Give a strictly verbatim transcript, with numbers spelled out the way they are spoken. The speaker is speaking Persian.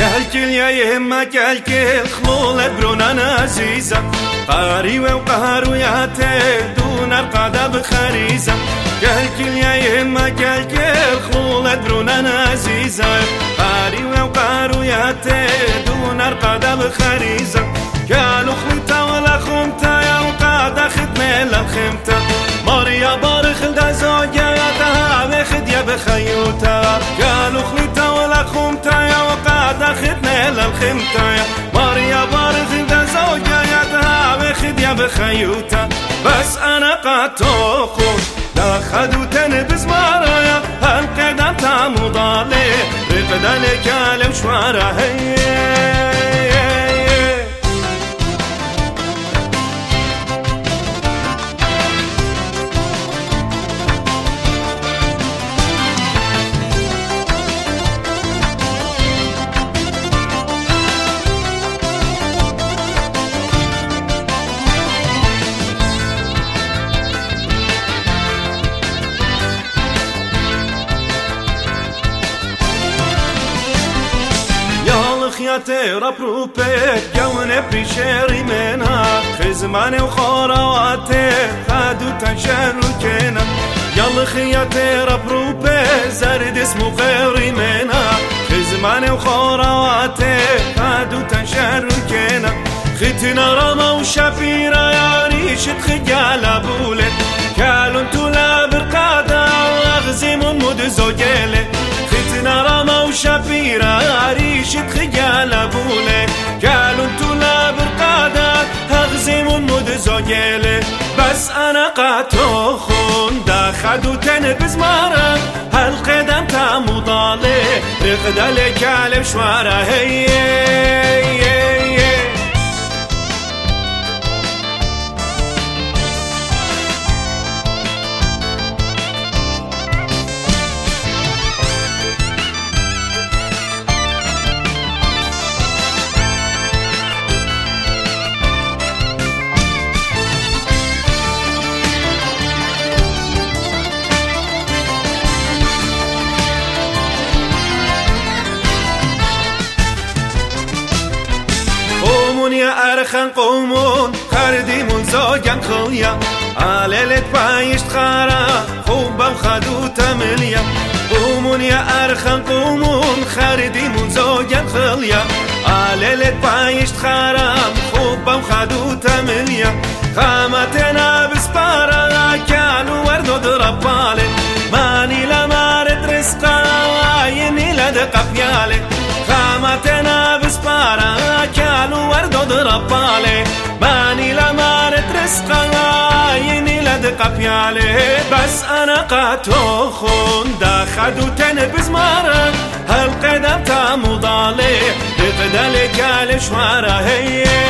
قال كل يا يما قال كل خلول برونا عزيزة قاري وقهر وياتي دون القادة بخريزة قال كل يا يما قال كل خلول برونا عزيزة قاري وقهر وياتي دون القادة بخريزة قالوا خلطة ولا خمتة يا وقادة خدمة للخمتة ماريا بارخ دا زوجاتها بخد يا بخيوتا قالوا خلطة ولا خمتة يا وقادة خدمة للخمتة ماريا بارخ دا زوجاتها بخد يا بخيوتا بس أنا قاتوخون لا خدو تنبز مارايا هالقدم تامو ضالي بقدالك علم شوارا هي خياتي ربروبك جون بريشيري منها خزماني وخورواتي خادو تنشركنا يلا خياتي ربروبك زارد اسمه غيري منها خزماني وخورواتي خادو تنشركنا ختنا رما وشفيرة يا ريشة خجال أبولي كالو انتو لا برقادة واغزيمون مود زوجيلي ختنا رما وشفيرة يا ريشة خجال أبولي قالوا انتو لا برقادة هغزيمون مود زوجيلي بس أنا قاتوخون دا خدو تنبز مارا هالقدم تامو ضالي رقدالي كالب شوارا هي, هي, هي يا أرخان قومون خردي من زوجان خليا عليلت بايشت خارا خوبا وخدو تمليا قومون يا أرخان قومون خردي من زوجان خليا عليلت بايشت خارا خوبا وخدو تمليا خامتنا بسبارا كانوا وردو دربالي ماني لمارت رزقا عيني لدقا فيالي خامتنا بسبارا كانوا وردو دربالي ماني لمارت رزقا عيني لدقا فيالي بس أنا قاتوخون دا خدو تنبز مارا هالقدم تامو ضالي بقدالي كالي شوارا هي